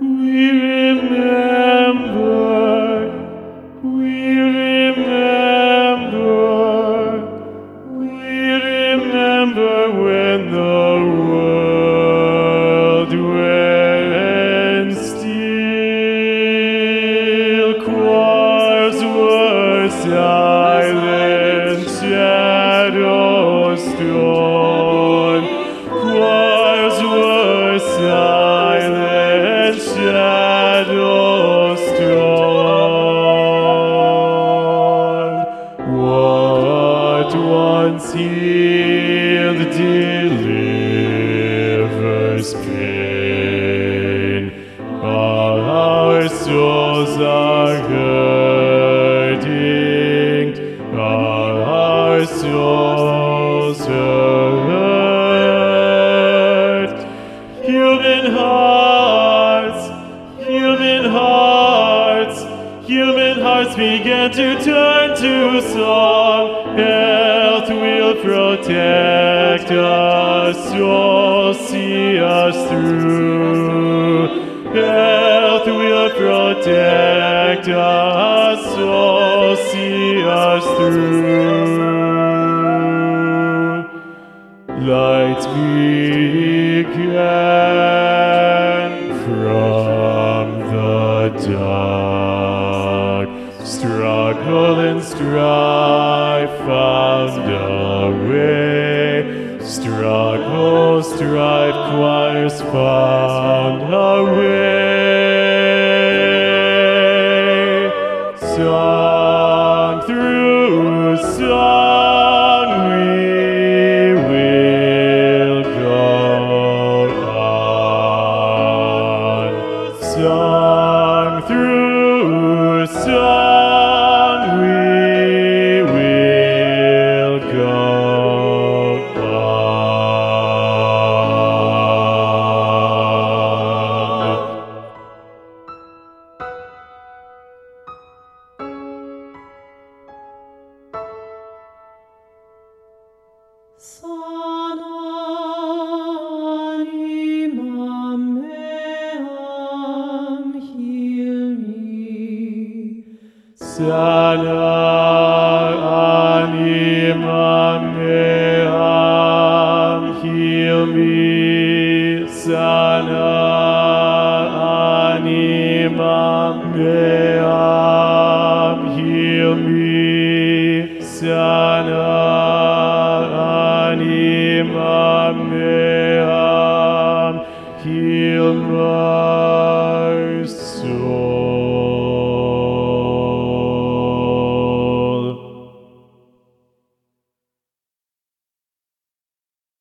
We remember, we remember, we remember when the world went still. Choirs were silent, shadows torn. Choirs were silent, shadows torn. What once healed delivers pain. Our souls are hurting. Our souls hurt. Human hearts, human hearts, human hearts began to turn to song. Health will protect us, will see us through. Health will protect us, will see us through. Light began from the dark. Struggle and strife found a way. Struggle, strife, choirs found a way. Song through song we will go on. Song through song we will go on. Sana animam meam, heal me. Sana animam meam, heal me. Sana animam meam, heal me. Sana animam meam, heal my soul.